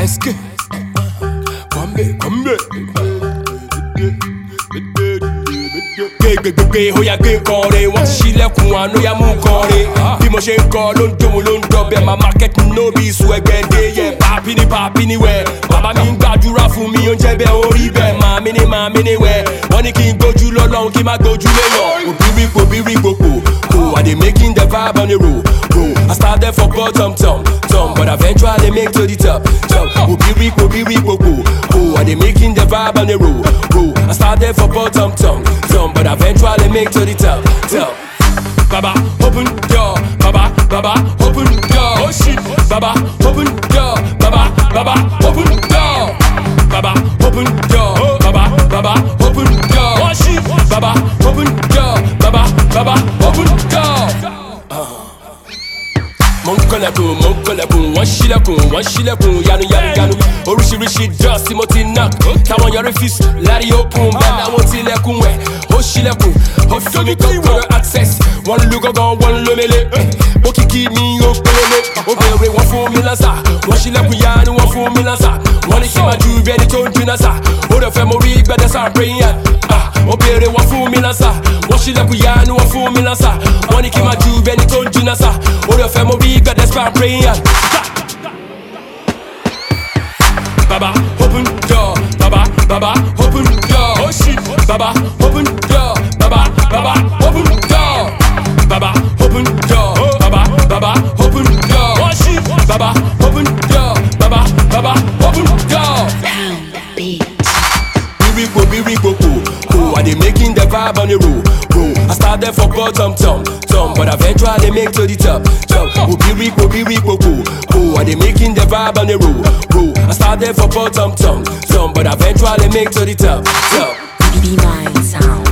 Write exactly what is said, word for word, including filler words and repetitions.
Eske Kwambe, kwambe Gé gé gé gé, ó yá gé kọ́re. Wọ́n ti ṣílẹ̀kùn àánú yá mú kọ́re. Bí mo ṣe ń kọ́ ló ń dòun ló ń dọ̀bẹ̀. My market no be ìṣù ẹgbẹ̀dẹ̀ yẹ. Papi ni papi ni wẹ̀. Bàbá mi ń gbàdúrà fún mi, oúnjẹ bẹ́ẹ̀ orí bẹ́ẹ̀. Màmí ni màmí ni wẹ̀. Wọ́n ní kí n gbójú lọ́lọ́run kí n má gbójú léyàn. Òbírípo bírípo kò kò. I dey making the vibe on the road. Bro, I started for bottom tom tom, but eventually make to the top top. Òbírípo bírípo kò kò. I dey making the vibe on the road. Bro, I started for bottom tom tom, but eventually make to the top top. Baba, open door. Baba, Baba, open door. Oh shit. Baba, open door. Baba, Baba, open door. Baba, open door. Baba, Baba, open door. Oh shit. Baba, open door. Baba, Baba, open door. Mo ń kọ́lẹ̀kùn, mo ń kọ́lẹ̀kùn, wọ́n ṣílẹ̀kùn, wọ́n ṣílẹ̀kùn, yanu yanu yanu. Oríṣiríṣi dust tí mo ti knock, táwọn yọrí fís lárí open, bẹ́ẹ̀ làwọn tilẹ̀kùn wẹ̀. Ó ṣílẹ̀kùn, ó fi mi kọ́kọ́rọ́ access. Wọ́n lu gángan, wọ́n lómele. Òkìkí mi ó pélé. Ó béèrè wọ́n fún mi lásà. Wọ́n ṣílẹ̀kùn yanu, wọ́n fún mi lásà. Wọ́n ní kí n máa ju ibi ẹni tó ń dúná sà. Ó rẹ̀ fẹ́ mo rí gbẹ́dẹ́sà prayer. Ó béèrè wọ́n fún mi lásà. Wọ́n ṣílẹ̀kùn yanu, wọ́n fún mi lásà. Wọ́n ní kí n máa ju ibi ẹni tó ń dúná sà. Ó rẹ̀ fẹ́ mo rí gbẹ́dẹ́sà prayer. Baba, open door. Baba, Baba, open door. Oh shit. Baba, open door. Baba, Baba, open door. Baba, open door. Baba, Baba, open door. Oh shit. Baba, open door. Baba, Baba, open door. Pound the beat. Biripo, biripo, ko, ko. I dey making the vibe on the road, bro. I started for bottom tom tom, but eventually make to the top top. Oh, biripo, biripo, ko, ko. I dey making the vibe on the road, bro. I started for bottom tom tom, but eventually make to the top top. Be mine sound.